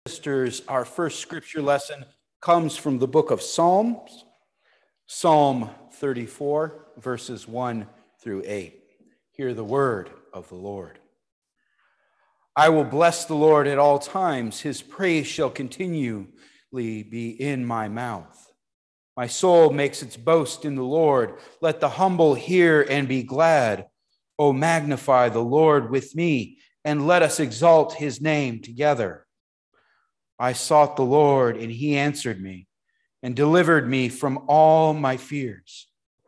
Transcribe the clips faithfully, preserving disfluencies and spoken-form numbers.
Sisters, our first scripture lesson comes from the book of Psalms, Psalm thirty-four, verses one through eight. Hear the word of the Lord. I will bless the Lord at all times. His praise shall continually be in my mouth. My soul makes its boast in the Lord. Let the humble hear and be glad. O magnify the Lord with me, and let us exalt his name together. I sought the Lord, and he answered me and delivered me from all my fears.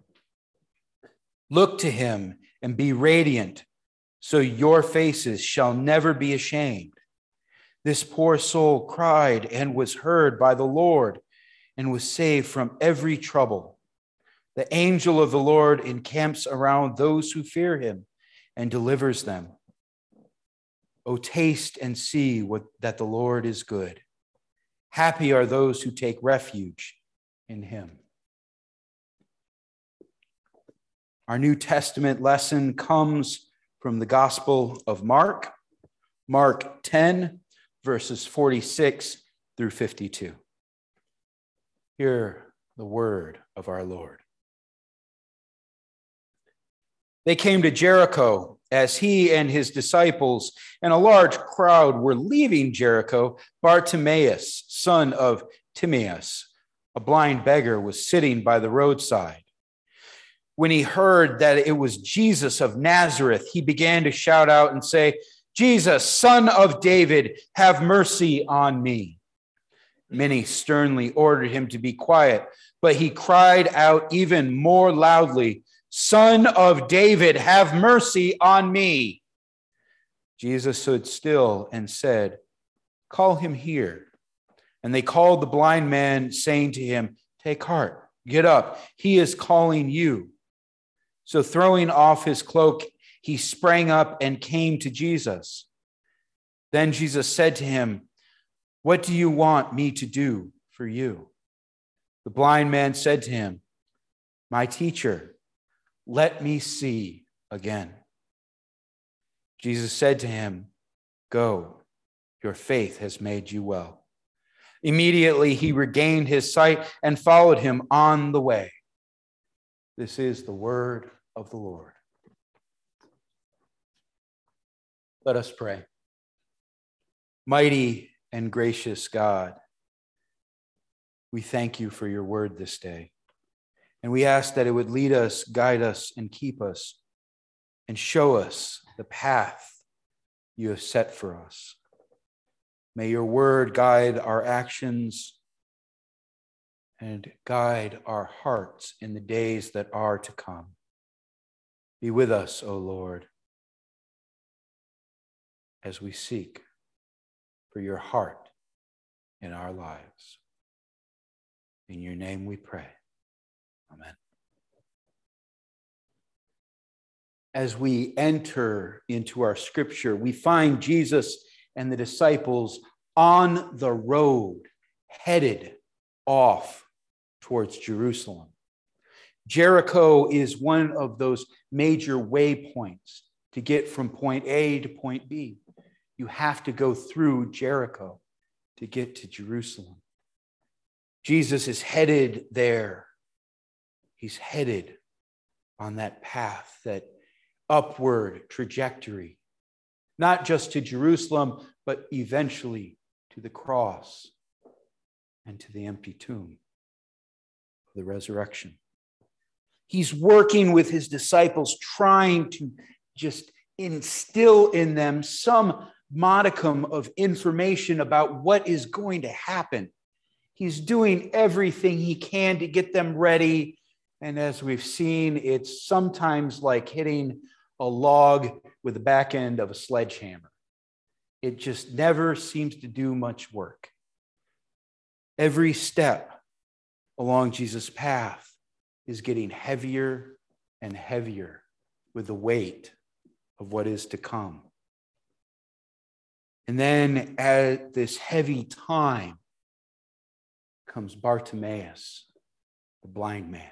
Look to him and be radiant, so your faces shall never be ashamed. This poor soul cried and was heard by the Lord and was saved from every trouble. The angel of the Lord encamps around those who fear him and delivers them. O taste and see what, that the Lord is good. Happy are those who take refuge in him. Our New Testament lesson comes from the Gospel of Mark, Mark ten, verses forty-six through fifty-two. Hear the word of our Lord. They came to Jericho. As he and his disciples and a large crowd were leaving Jericho, Bartimaeus, son of Timaeus, a blind beggar, was sitting by the roadside. When he heard that it was Jesus of Nazareth, he began to shout out and say, "Jesus, Son of David, have mercy on me." Many sternly ordered him to be quiet, but he cried out even more loudly, "Son of David, have mercy on me." Jesus stood still and said, "Call him here." And they called the blind man, saying to him, "Take heart, get up, he is calling you." So throwing off his cloak, he sprang up and came to Jesus. Then Jesus said to him, "What do you want me to do for you?" The blind man said to him, "My teacher, let me see again." Jesus said to him, "Go, your faith has made you well." Immediately he regained his sight and followed him on the way. This is the word of the Lord. Let us pray. Mighty and gracious God, we thank you for your word this day. And we ask that it would lead us, guide us, and keep us, and show us the path you have set for us. May your word guide our actions and guide our hearts in the days that are to come. Be with us, O Lord, as we seek for your heart in our lives. In your name we pray. Amen. As we enter into our scripture, we find Jesus and the disciples on the road, headed off towards Jerusalem. Jericho is one of those major waypoints to get from point A to point B. You have to go through Jericho to get to Jerusalem. Jesus is headed there. He's headed on that path, that upward trajectory, not just to Jerusalem, but eventually to the cross and to the empty tomb, the resurrection. He's working with his disciples, trying to just instill in them some modicum of information about what is going to happen. He's doing everything he can to get them ready. And as we've seen, it's sometimes like hitting a log with the back end of a sledgehammer. It just never seems to do much work. Every step along Jesus' path is getting heavier and heavier with the weight of what is to come. And then at this heavy time comes Bartimaeus, the blind man.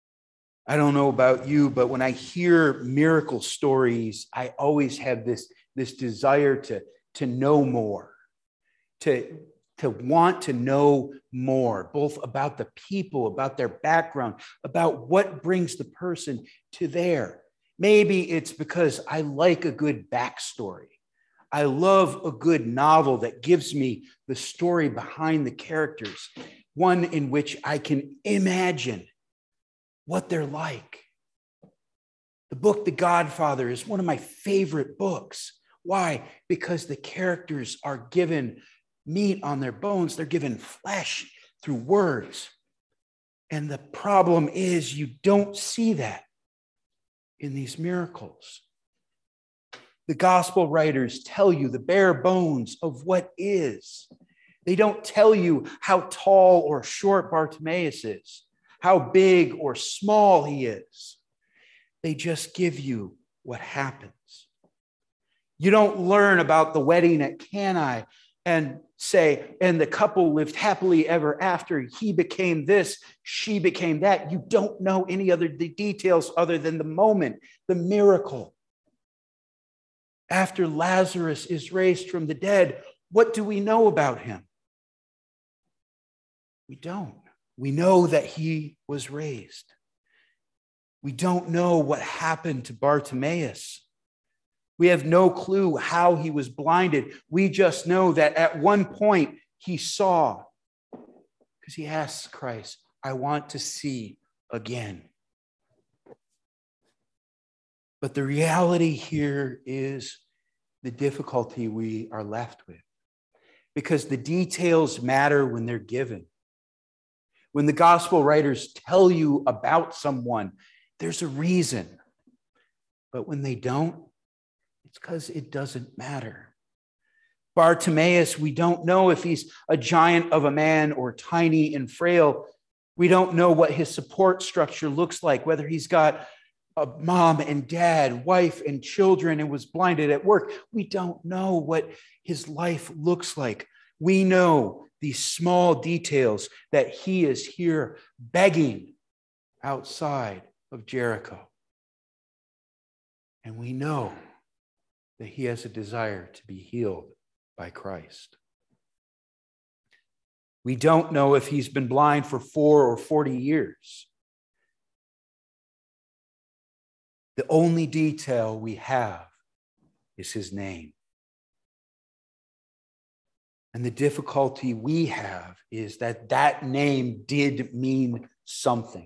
I don't know about you, but when I hear miracle stories, I always have this this desire to, to know more, to, to want to know more, both about the people, about their background, about what brings the person to there. Maybe it's because I like a good backstory. I love a good novel that gives me the story behind the characters, one in which I can imagine what they're like. The book The Godfather is one of my favorite books. Why? Because the characters are given meat on their bones. They're given flesh through words. And the problem is you don't see that in these miracles. The gospel writers tell you the bare bones of what is. They don't tell you how tall or short Bartimaeus is, how big or small he is. They just give you what happens. You don't learn about the wedding at Cana and say, and the couple lived happily ever after. He became this, she became that. You don't know any other details other than the moment, the miracle. After Lazarus is raised from the dead, what do we know about him? We don't. We know that he was raised. We don't know what happened to Bartimaeus. We have no clue how he was blinded. We just know that at one point he saw, because he asks Christ, I want to see again. But the reality here is the difficulty we are left with, because the details matter when they're given. When the gospel writers tell you about someone, there's a reason. But when they don't, it's because it doesn't matter. Bartimaeus, we don't know if he's a giant of a man or tiny and frail. We don't know what his support structure looks like, whether he's got a mom and dad, wife and children, and was blinded at work. We don't know what his life looks like. We know these small details, that he is here begging outside of Jericho. And we know that he has a desire to be healed by Christ. We don't know if he's been blind for four or forty years. The only detail we have is his name. And the difficulty we have is that that name did mean something.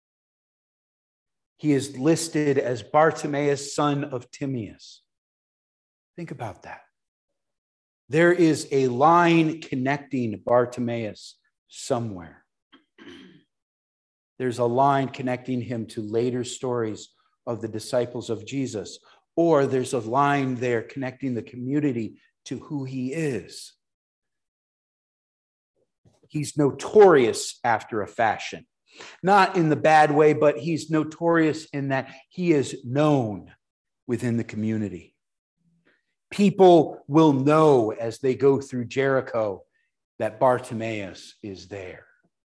He is listed as Bartimaeus, son of Timaeus. Think about that. There is a line connecting Bartimaeus somewhere. There's a line connecting him to later stories of the disciples of Jesus, or there's a line there connecting the community to who he is. He's notorious after a fashion, not in the bad way, but he's notorious in that he is known within the community. People will know as they go through Jericho that Bartimaeus is there.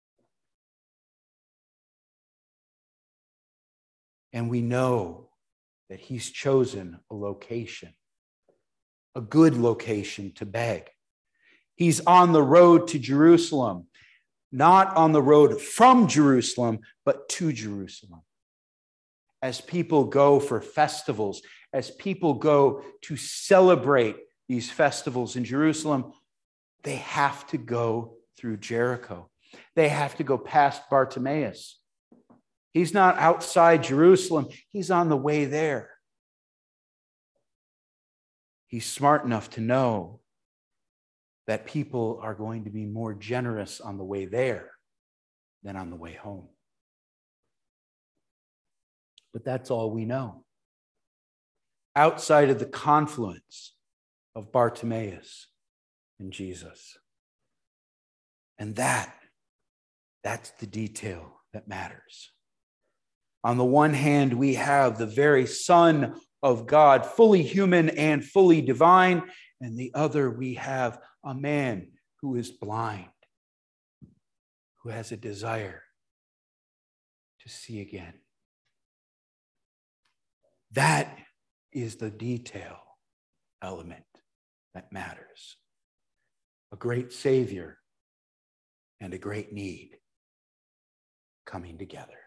And we know that he's chosen a location, a good location to beg. He's on the road to Jerusalem, not on the road from Jerusalem, but to Jerusalem. As people go for festivals, as people go to celebrate these festivals in Jerusalem, they have to go through Jericho. They have to go past Bartimaeus. He's not outside Jerusalem. He's on the way there. He's smart enough to know that people are going to be more generous on the way there than on the way home. But that's all we know. Outside of the confluence of Bartimaeus and Jesus. And that, that's the detail that matters. On the one hand, we have the very Son of God, fully human and fully divine. And the other, we have a man who is blind, who has a desire to see again. That is the detail element that matters. A great Savior and a great need coming together.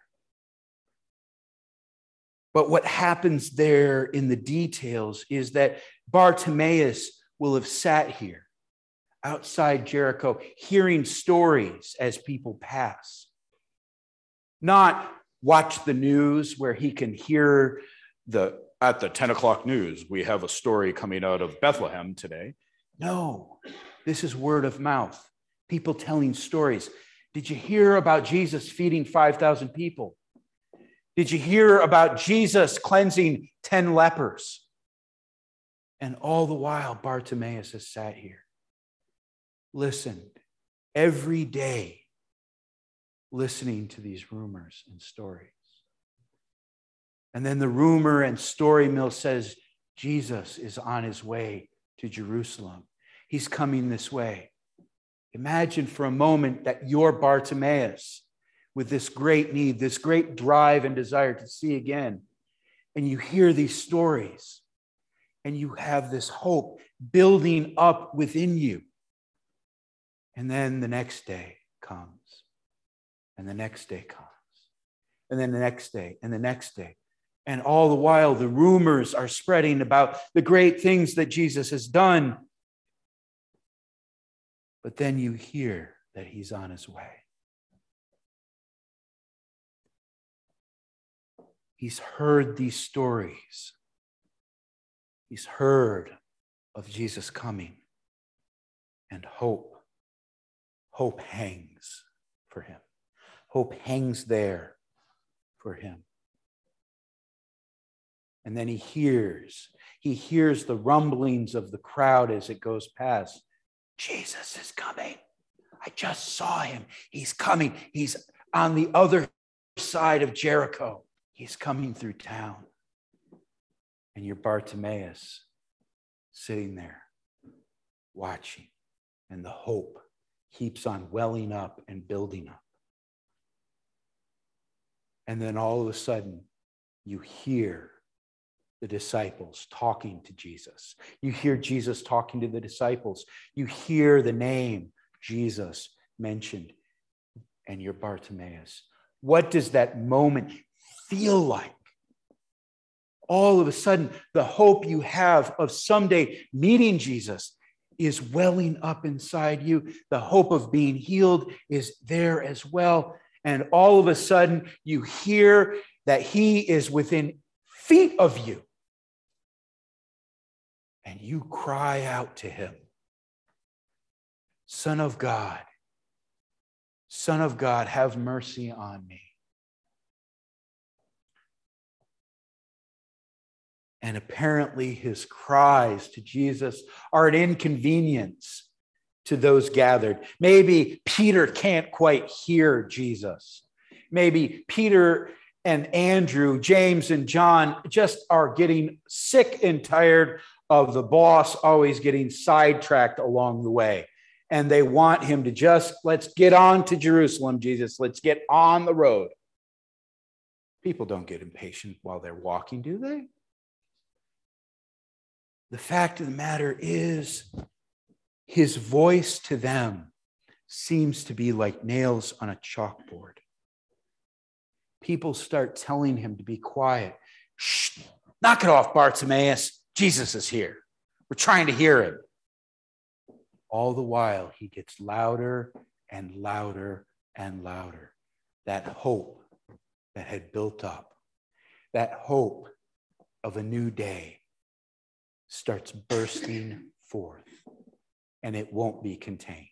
But what happens there in the details is that Bartimaeus will have sat here outside Jericho, hearing stories as people pass. Not watch the news where he can hear the, at the ten o'clock news, we have a story coming out of Bethlehem today. No, this is word of mouth. People telling stories. Did you hear about Jesus feeding five thousand people? Did you hear about Jesus cleansing ten lepers? And all the while, Bartimaeus has sat here, listened every day, listening to these rumors and stories. And then the rumor and story mill says Jesus is on his way to Jerusalem. He's coming this way. Imagine for a moment that you're Bartimaeus with this great need, this great drive and desire to see again. And you hear these stories and you have this hope building up within you. And then the next day comes, and the next day comes, and then the next day, and the next day. And all the while, the rumors are spreading about the great things that Jesus has done. But then you hear that he's on his way. He's heard these stories. He's heard of Jesus coming. And hope, hope hangs for him. Hope hangs there for him. And then he hears, he hears the rumblings of the crowd as it goes past. Jesus is coming. I just saw him. He's coming. He's on the other side of Jericho. He's coming through town. And you're Bartimaeus sitting there watching. And the hope keeps on welling up and building up. And then all of a sudden, you hear the disciples talking to Jesus. You hear Jesus talking to the disciples. You hear the name Jesus mentioned, and you're Bartimaeus. What does that moment feel like? All of a sudden, the hope you have of someday meeting Jesus is welling up inside you. The hope of being healed is there as well. And all of a sudden, you hear that he is within feet of you. And you cry out to him, Son of God, Son of God, have mercy on me. And apparently his cries to Jesus are an inconvenience to those gathered. Maybe Peter can't quite hear Jesus. Maybe Peter and Andrew, James and John just are getting sick and tired of the boss always getting sidetracked along the way. And they want him to just, let's get on to Jerusalem, Jesus. Let's get on the road. People don't get impatient while they're walking, do they? The fact of the matter is, his voice to them seems to be like nails on a chalkboard. People start telling him to be quiet. Shh, knock it off, Bartimaeus. Jesus is here. We're trying to hear him. All the while, he gets louder and louder and louder. That hope that had built up, that hope of a new day starts bursting forth, and it won't be contained.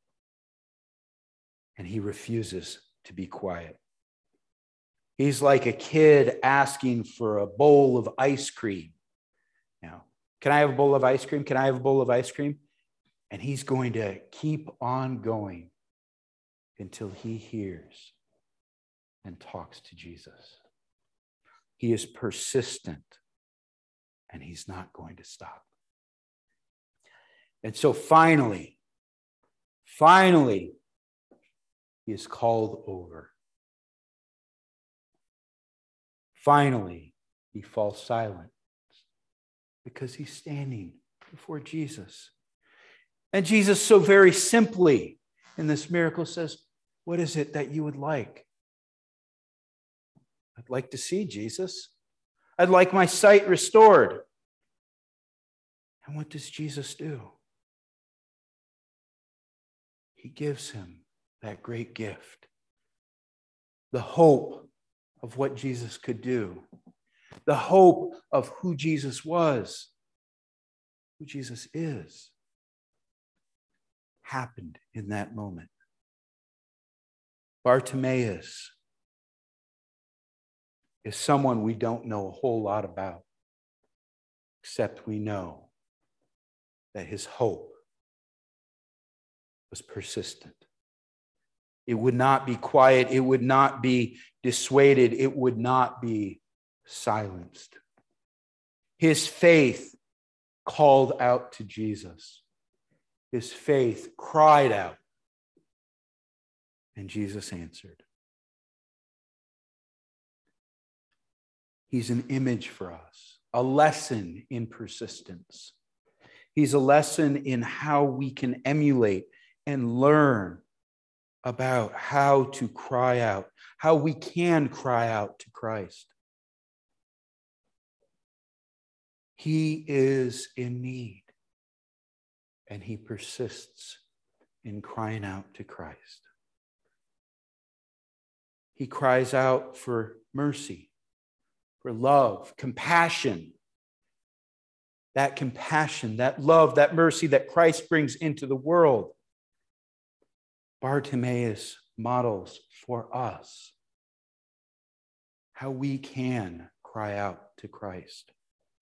And he refuses to be quiet. He's like a kid asking for a bowl of ice cream. Now, can I have a bowl of ice cream? Can I have a bowl of ice cream? And he's going to keep on going until he hears and talks to Jesus. He is persistent, and he's not going to stop. And so finally, finally, he is called over. Finally, he falls silent because he's standing before Jesus. And Jesus so very simply in this miracle says, what is it that you would like? I'd like to see Jesus. I'd like my sight restored. And what does Jesus do? He gives him that great gift. The hope of what Jesus could do. The hope of who Jesus was. Who Jesus is. Happened in that moment. Bartimaeus is someone we don't know a whole lot about, except we know that his hope was persistent. It would not be quiet. It would not be dissuaded. It would not be silenced. His faith called out to Jesus. His faith cried out, and Jesus answered. He's an image for us, a lesson in persistence. He's a lesson in how we can emulate and learn about how to cry out, how we can cry out to Christ. He is in need, and he persists in crying out to Christ. He cries out for mercy, for love, compassion. That compassion, that love, that mercy that Christ brings into the world. Bartimaeus models for us how we can cry out to Christ.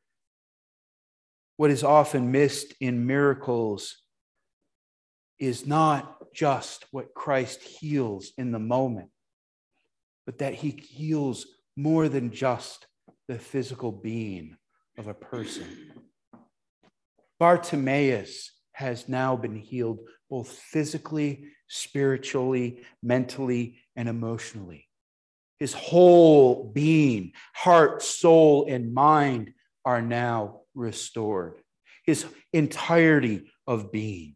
What is often missed in miracles is not just what Christ heals in the moment, but that he heals more than just the physical being of a person. Bartimaeus has now been healed both physically, spiritually, mentally, and emotionally. His whole being, heart, soul, and mind are now restored. His entirety of being.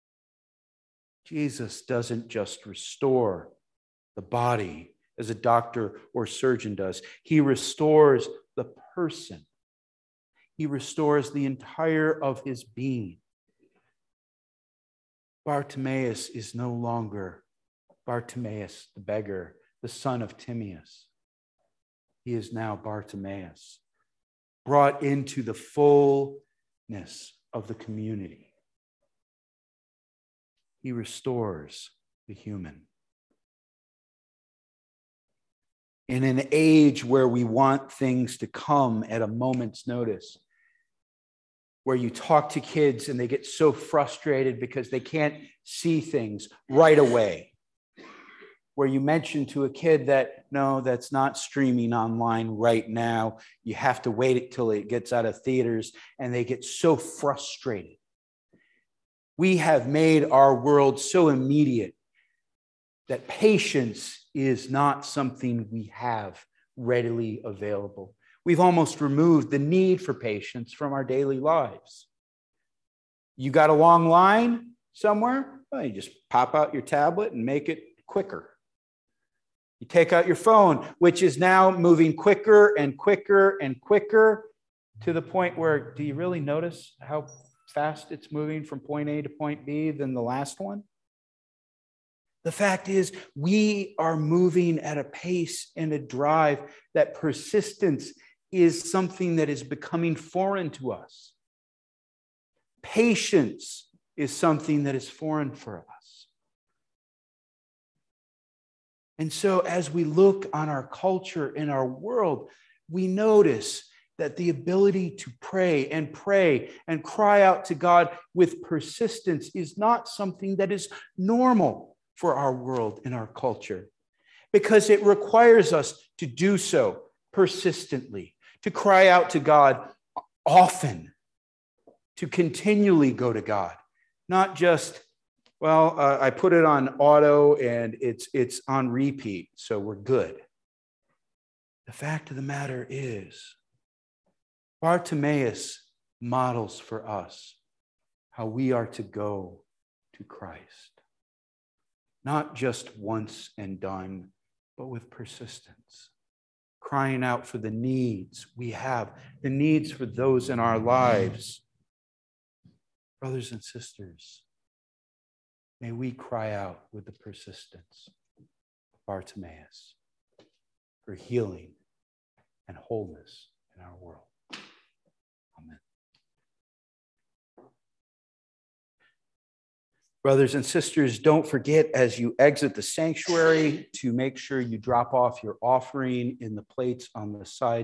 Jesus doesn't just restore the body as a doctor or surgeon does. He restores the person. He restores the entire of his being. Bartimaeus is no longer Bartimaeus the beggar, the son of Timaeus. He is now Bartimaeus, brought into the fullness of the community. He restores the human. In an age where we want things to come at a moment's notice, where you talk to kids and they get so frustrated because they can't see things right away, where you mention to a kid that, no, that's not streaming online right now. You have to wait until it gets out of theaters, and they get so frustrated. We have made our world so immediate that patience is not something we have readily available. We've almost removed the need for patience from our daily lives. You got a long line somewhere? Well, you just pop out your tablet and make it quicker. You take out your phone, which is now moving quicker and quicker and quicker to the point where, do you really notice how fast it's moving from point A to point B than the last one? The fact is, we are moving at a pace and a drive that persistence is something that is becoming foreign to us. Patience is something that is foreign for us. And so as we look on our culture and our world, we notice that the ability to pray and pray and cry out to God with persistence is not something that is normal for our world and our culture, because it requires us to do so persistently, to cry out to God often, to continually go to God, not just, well, uh, I put it on auto and it's it's on repeat, so we're good. The fact of the matter is, Bartimaeus models for us how we are to go to Christ. Not just once and done, but with persistence. Crying out for the needs we have, the needs for those in our lives. Brothers and sisters, may we cry out with the persistence of Bartimaeus for healing and wholeness in our world. Amen. Brothers and sisters, don't forget as you exit the sanctuary to make sure you drop off your offering in the plates on the side.